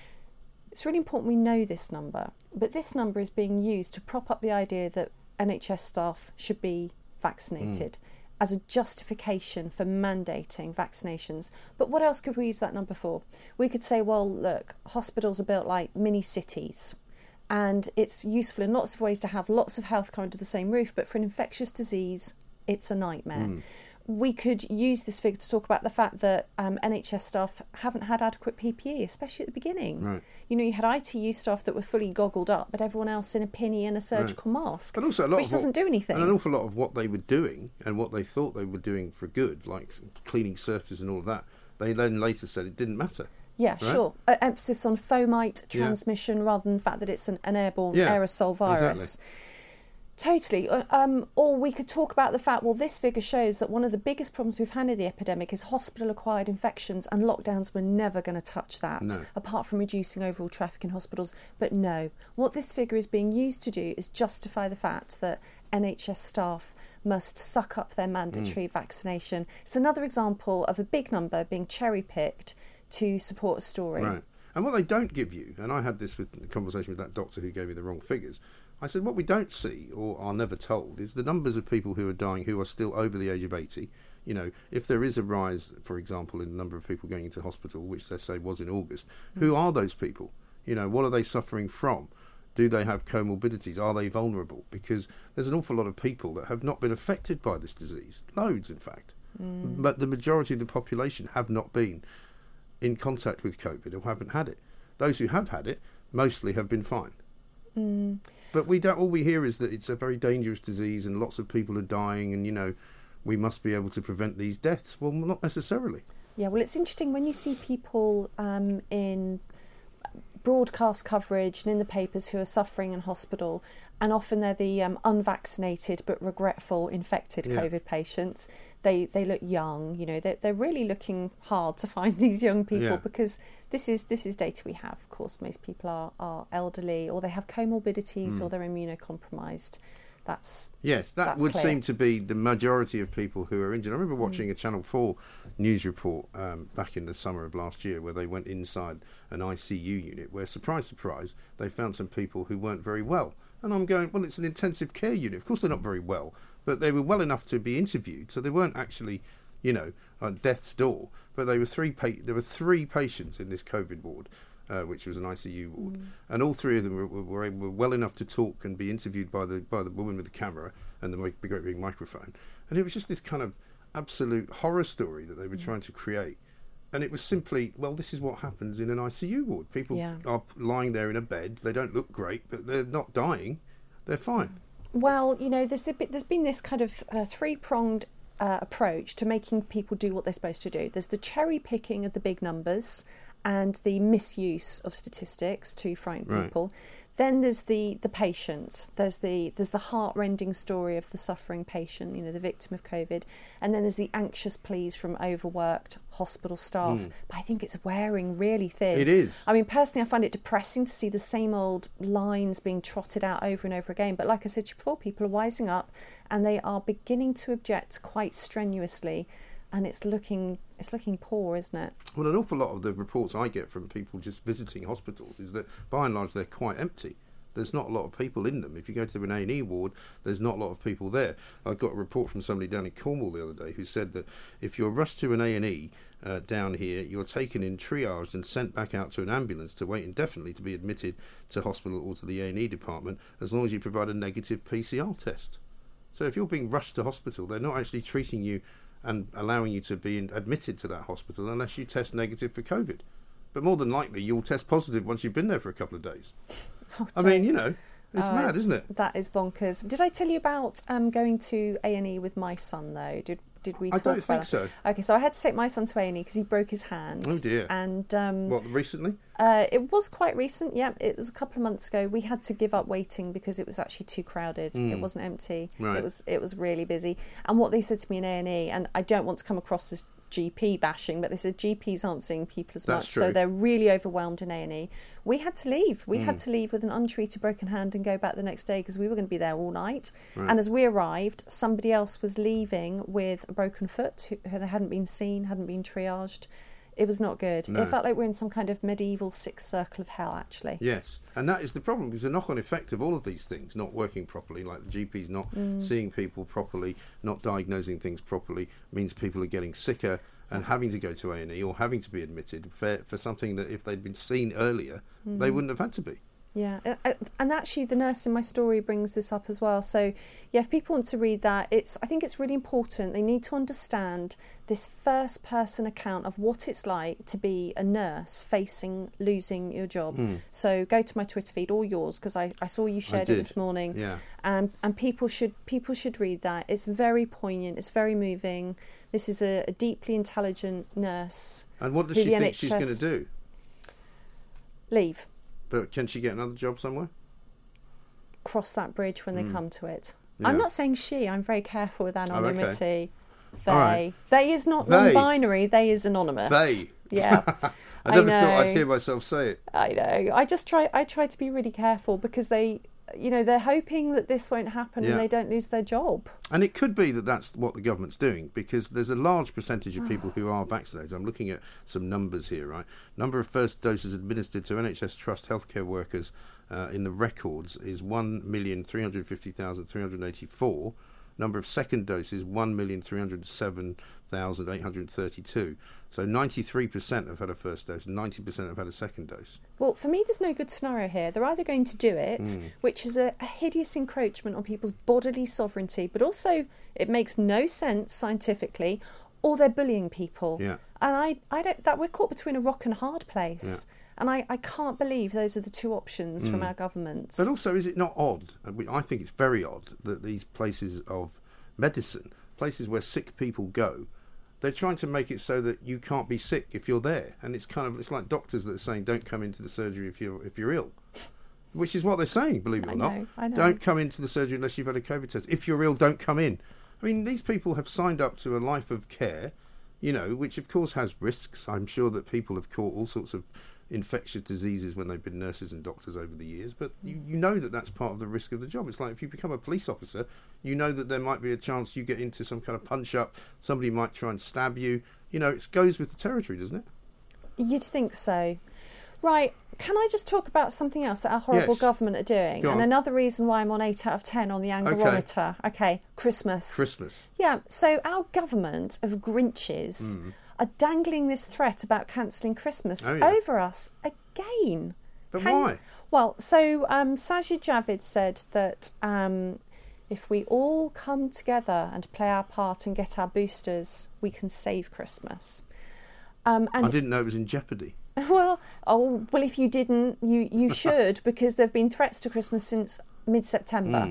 It's really important we know this number, but this number is being used to prop up the idea that N H S staff should be vaccinated mm. as a justification for mandating vaccinations. But what else could we use that number for? We could say, well, look, hospitals are built like mini cities, and it's useful in lots of ways to have lots of healthcare under the same roof, but for an infectious disease, it's a nightmare. Mm. We could use this figure to talk about the fact that um, N H S staff haven't had adequate P P E, especially at the beginning. Right. You know, you had I T U staff that were fully goggled up, but everyone else in a pinny and a surgical right. mask, but also a lot which of doesn't what, do anything. And an awful lot of what they were doing and what they thought they were doing for good, like cleaning surfaces and all of that, they then later said it didn't matter. Yeah, right? sure. Uh, emphasis on fomite transmission yeah. rather than the fact that it's an, an airborne yeah, aerosol virus. Exactly. Totally. Um, or we could talk about the fact, well, this figure shows that one of the biggest problems we've had in the epidemic is hospital-acquired infections, and lockdowns were never going to touch that, no. apart from reducing overall traffic in hospitals. But no, what this figure is being used to do is justify the fact that N H S staff must suck up their mandatory mm. vaccination. It's another example of a big number being cherry-picked to support a story. Right. And what they don't give you, and I had this with a conversation with that doctor who gave me the wrong figures, I said, what we don't see or are never told is the numbers of people who are dying who are still over the age of eighty. You know, if there is a rise, for example, in the number of people going into hospital, which they say was in August, mm. who are those people? You know, what are they suffering from? Do they have comorbidities? Are they vulnerable? Because there's an awful lot of people that have not been affected by this disease. Loads, in fact. Mm. But the majority of the population have not been in contact with COVID or haven't had it. Those who have had it mostly have been fine. Mm. But we don't. All we hear is that it's a very dangerous disease and lots of people are dying, and you know, we must be able to prevent these deaths. Well, not necessarily. Yeah, well, it's interesting when you see people um, in broadcast coverage and in the papers who are suffering in hospital, and often they're the um, unvaccinated but regretful infected yeah. COVID patients. They they look young, you know. They're they're really looking hard to find these young people yeah. because this is this is data we have. Of course, most people are, are elderly or they have comorbidities mm. or they're immunocompromised. That's yes, that that's would clear. seem to be the majority of people who are injured. I remember watching mm. a Channel four news report um, back in the summer of last year where they went inside an I C U unit where, surprise, surprise, they found some people who weren't very well. And I'm going, well, it's an intensive care unit. Of course they're not very well, but they were well enough to be interviewed. So they weren't actually, you know, on death's door. But they were three. Pa- there were three patients in this COVID ward, uh, which was an I C U ward, mm. and all three of them were, were, were well enough to talk and be interviewed by the by the woman with the camera and the great big microphone. And it was just this kind of absolute horror story that they were mm. trying to create. And it was simply, well, this is what happens in an I C U ward. People yeah. are lying there in a bed. They don't look great, but they're not dying. They're fine. Well, you know, there's, there's been this kind of uh, three-pronged uh, approach to making people do what they're supposed to do. There's the cherry-picking of the big numbers and the misuse of statistics to frighten Right. people. Then there's the the patient. There's the there's the heart-rending story of the suffering patient, you know, the victim of COVID. And then there's the anxious pleas from overworked hospital staff. Mm. But I think it's wearing really thin. It is. I mean, personally, I find it depressing to see the same old lines being trotted out over and over again. But like I said to you before, people are wising up and they are beginning to object quite strenuously. And it's looking it's looking poor, isn't it? Well, an awful lot of the reports I get from people just visiting hospitals is that, by and large, they're quite empty. There's not a lot of people in them. If you go to an A and E ward, there's not a lot of people there. I got a report from somebody down in Cornwall the other day who said that if you're rushed to an A and E uh, down here, you're taken in, triaged and sent back out to an ambulance to wait indefinitely to be admitted to hospital or to the A and E department, as long as you provide a negative P C R test. So if you're being rushed to hospital, they're not actually treating you and allowing you to be admitted to that hospital unless you test negative for COVID. But more than likely, you'll test positive once you've been there for a couple of days. Oh, I mean, you know, it's Oh, mad, it's- isn't it? That is bonkers. Did I tell you about um, going to A and E with my son, though? Did did we I talk don't about think that? so. Okay, so I had to take my son to A and E because he broke his hand. Oh, dear. And um, What, recently? Uh, it was quite recent, yeah. It was a couple of months ago. We had to give up waiting because it was actually too crowded. Mm. It wasn't empty. Right. It was it was really busy. And what they said to me in A and E, and I don't want to come across as G P bashing, but they said G Ps aren't seeing people as That's much, so true. they're really overwhelmed in A and E. We had to leave. We Mm. had to leave with an untreated broken hand and go back the next day because we were going to be there all night. Right. And as we arrived, somebody else was leaving with a broken foot who, who they hadn't been seen, hadn't been triaged. It was not good. No. It felt like we're in some kind of medieval sixth circle of hell, actually. Yes, and that is the problem, because the knock-on effect of all of these things not working properly, like the G Ps not Mm. seeing people properly, not diagnosing things properly, means people are getting sicker and having to go to A and E or having to be admitted for, for something that if they'd been seen earlier, they Mm. wouldn't have had to be. Yeah, uh, uh, and actually the nurse in my story brings this up as well. So, yeah, if people want to read that, it's I think it's really important. They need to understand this first-person account of what it's like to be a nurse facing losing your job. Mm. So go to my Twitter feed, or yours, because I, I saw you shared it did. this morning. Yeah. And and people should people should read that. It's very poignant. It's very moving. This is a, a deeply intelligent nurse. And what does who she the think she's going to N H S do? Leave. But can she get another job somewhere? Cross that bridge when they Mm. come to it. Yeah. I'm not saying she. I'm very careful with anonymity. They. All right. They is not They. non-binary. They is anonymous. They. Yeah. I never know. thought I'd hear myself say it. I know. I just try. I try to be really careful because they, you know, they're hoping that this won't happen Yeah. and they don't lose their job. And it could be that that's what the government's doing, because there's a large percentage of people who are vaccinated. I'm looking at some numbers here, right? Number of first doses administered to N H S Trust healthcare workers uh, in the records is one million three hundred fifty thousand three hundred eighty-four. Number of second doses, one million three hundred seven thousand eight hundred thirty-two. So ninety-three percent have had a first dose and ninety percent have had a second dose. Well, for me, there's no good scenario here. They're either going to do it, Mm. which is a, a hideous encroachment on people's bodily sovereignty, but also it makes no sense scientifically, or they're bullying people. Yeah. And I, I don't. That we're caught between a rock and a hard place. And I, I can't believe those are the two options from Mm. our governments. But also, is it not odd? and we- I think it's very odd that these places of medicine, places where sick people go, they're trying to make it so that you can't be sick if you're there. And it's kind of it's like doctors that are saying don't come into the surgery if you're if you're ill, which is what they're saying. Believe it or I not, know, I know. don't come into the surgery unless you've had a COVID test. If you're ill, don't come in. I mean, these people have signed up to a life of care, you know, which of course has risks. I'm sure that people have caught all sorts of infectious diseases when they've been nurses and doctors over the years, but you, you know that that's part of the risk of the job. It's like if you become a police officer, you know that there might be a chance you get into some kind of punch up, somebody might try and stab you. You know, it goes with the territory, doesn't it? You'd think so. Right, can I just talk about something else that our horrible Yes. government are doing? Go And on. another reason why I'm on eight out of ten on the angerometer. Okay, okay. Christmas. Christmas. Yeah, so our government of Grinches Mm. are dangling this threat about cancelling Christmas Oh, yeah. over us again. But Can- why? Well, so um, Sajid Javid said that um, if we all come together and play our part and get our boosters, we can save Christmas. Um, and I didn't know it was in jeopardy. well, oh, well, if you didn't, you, you should, because there have been threats to Christmas since mid-September. Mm.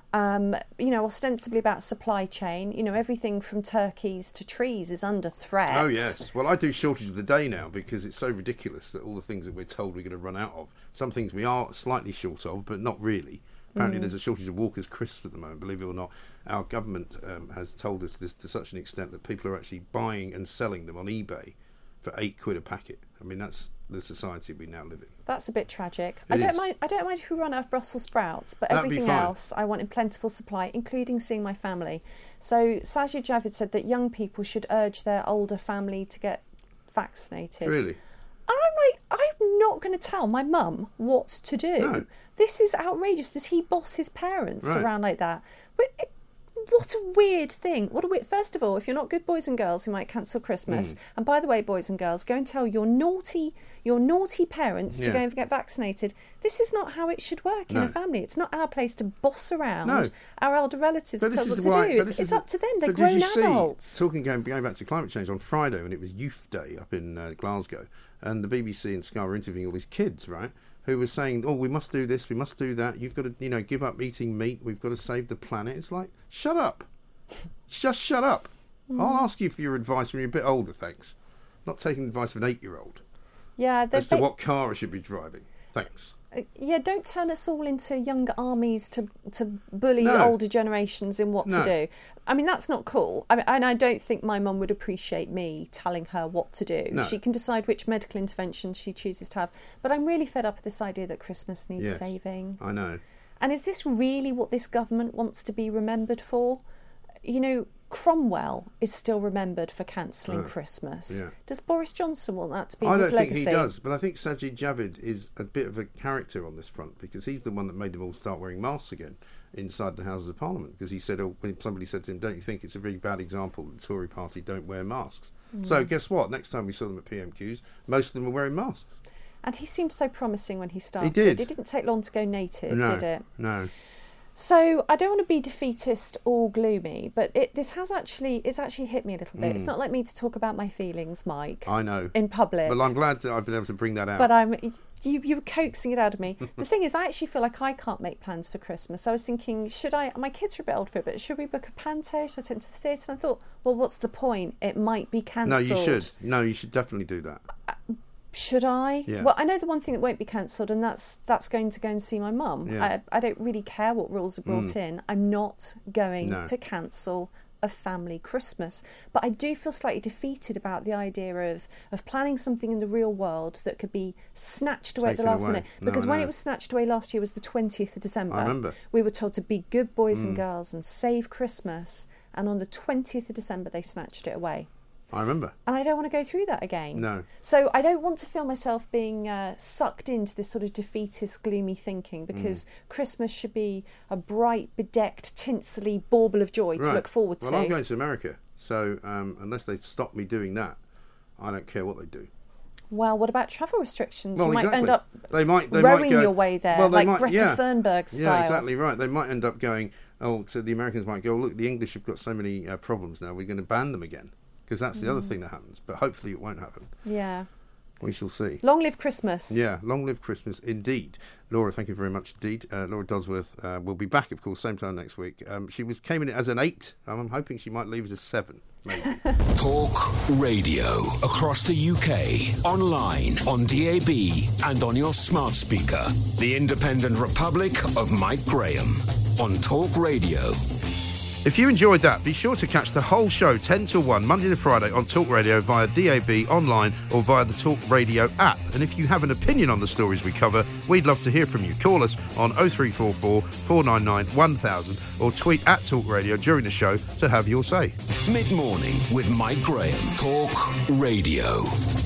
Um, you know, ostensibly about supply chain. You know, everything from turkeys to trees is under threat. Oh, yes. Well, I do shortage of the day now because it's so ridiculous that all the things that we're told we're going to run out of. Some things we are slightly short of, but not really. Apparently, mm. there's a shortage of Walker's crisps at the moment, believe it or not. Our government um, has told us this to such an extent that people are actually buying and selling them on eBay for eight quid a packet. I mean, that's the society we now live in. That's a bit tragic. It I don't is. mind. I don't mind if we run out of Brussels sprouts, but That'd be everything fine. else I want in plentiful supply, including seeing my family. So Sajid Javid said that young people should urge their older family to get vaccinated. Really? And I'm like, I'm not going to tell my mum what to do. No. This is outrageous. Does he boss his parents Right. around like that? But it, what a weird thing. What a weird. First of all, if you're not good boys and girls, we might cancel Christmas. Mm. And by the way, boys and girls, go and tell your naughty, your naughty parents to Yeah. go and get vaccinated. This is not how it should work in No. a family. It's not our place to boss around No. our elder relatives But to tell this what is to why- do. but It's, this it's is- up to them. They're but did grown you see, adults. talking, going, going back to climate change, on Friday when it was Youth Day up in uh, Glasgow, and the B B C and Sky were interviewing all these kids, right, who were saying, oh, we must do this, we must do that, you've got to, you know, give up eating meat, we've got to save the planet. It's like, shut up. Just shut up. Mm. I'll ask you for your advice when you're a bit older, thanks. Not taking advice of an eight-year-old Yeah, they're as to ba- what car I should be driving. Thanks. Yeah, don't turn us all into younger armies to to bully No. older generations in what No. to do. I mean, that's not cool. I mean, and I don't think my mum would appreciate me telling her what to do. No. She can decide which medical intervention she chooses to have. But I'm really fed up with this idea that Christmas needs Yes, saving. I know. And is this really what this government wants to be remembered for? You know, Cromwell is still remembered for cancelling Oh, Christmas. yeah. Does Boris Johnson want that to be I his don't legacy? think he does, but I think Sajid Javid is a bit of a character on this front because he's the one that made them all start wearing masks again inside the Houses of Parliament because he said, oh, when somebody said to him, don't you think it's a really bad example that the Tory party don't wear masks? Mm. So guess what? Next time we saw them at P M Qs, most of them were wearing masks. And he seemed so promising when he started. did. It didn't take long to go native, no, did it? no. So I don't want to be defeatist or gloomy, but it, this has actually it's actually hit me a little bit. Mm. It's not like me to talk about my feelings, Mike. I know. In public. Well, I'm glad that I've been able to bring that out. But I'm you you were coaxing it out of me. The thing is, I actually feel like I can't make plans for Christmas. I was thinking, should I? My kids are a bit old for it, but should we book a panto? Should I take them to the theatre? And I thought, well, what's the point? It might be cancelled. No, you should. No, you should definitely do that. Should I? Yeah. Well, I know the one thing that won't be cancelled, and that's that's going to go and see my mum. Yeah. I, I don't really care what rules are brought Mm. in. I'm not going No. to cancel a family Christmas. But I do feel slightly defeated about the idea of of planning something in the real world that could be snatched away at the Taken last away. minute. No, Because I when know. it was snatched away last year was the twentieth of December. I remember. We were told to be good boys and Mm. girls and save Christmas. And on the twentieth of December, they snatched it away. I remember. And I don't want to go through that again. No. So I don't want to feel myself being uh, sucked into this sort of defeatist, gloomy thinking because Mm. Christmas should be a bright, bedecked, tinsely bauble of joy to Right. look forward well, to. I'm going to America, so um, unless they stop me doing that, I don't care what they do. Well, what about travel restrictions? Well, you might exactly. end up they might, they rowing might go, your way there, well, they like might, Greta yeah, Thunberg style. Yeah, exactly right. They might end up going, oh, so the Americans might go, look, the English have got so many uh, problems now, we're going to ban them again. Because that's the other Mm. thing that happens. But hopefully it won't happen. Yeah. We shall see. Long live Christmas. Yeah, long live Christmas indeed. Laura, thank you very much indeed. Uh, Laura Dodsworth uh, will be back, of course, same time next week. Um, she was came in as an eight. I'm hoping she might leave as a seven, maybe. Talk Radio across the U K, online, on D A B and on your smart speaker. The Independent Republic of Mike Graham on Talk Radio. If you enjoyed that, be sure to catch the whole show ten till one, Monday to Friday on Talk Radio via D A B, online or via the Talk Radio app. And if you have an opinion on the stories we cover, we'd love to hear from you. Call us on oh three four four, four nine nine, one thousand or tweet at Talk Radio during the show to have your say. Mid-morning with Mike Graham. Talk Radio.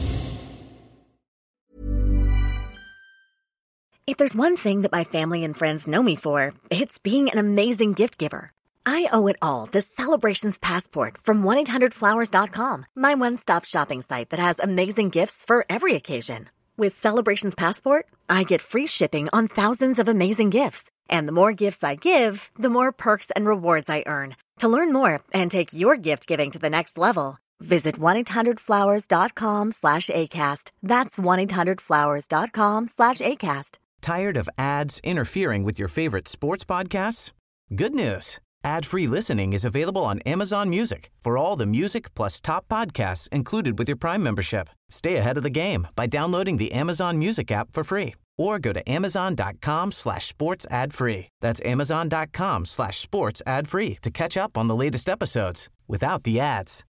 If there's one thing that my family and friends know me for, it's being an amazing gift giver. I owe it all to Celebrations Passport from one eight hundred flowers dot com, my one-stop shopping site that has amazing gifts for every occasion. With Celebrations Passport, I get free shipping on thousands of amazing gifts. And the more gifts I give, the more perks and rewards I earn. To learn more and take your gift giving to the next level, visit one eight hundred flowers dot com slash ACAST. That's one eight hundred flowers dot com slash ACAST. Tired of ads interfering with your favorite sports podcasts? Good news. Ad-free listening is available on Amazon Music for all the music plus top podcasts included with your Prime membership. Stay ahead of the game by downloading the Amazon Music app for free or go to amazon.com slash sports ad free. That's amazon.com slash sports ad free to catch up on the latest episodes without the ads.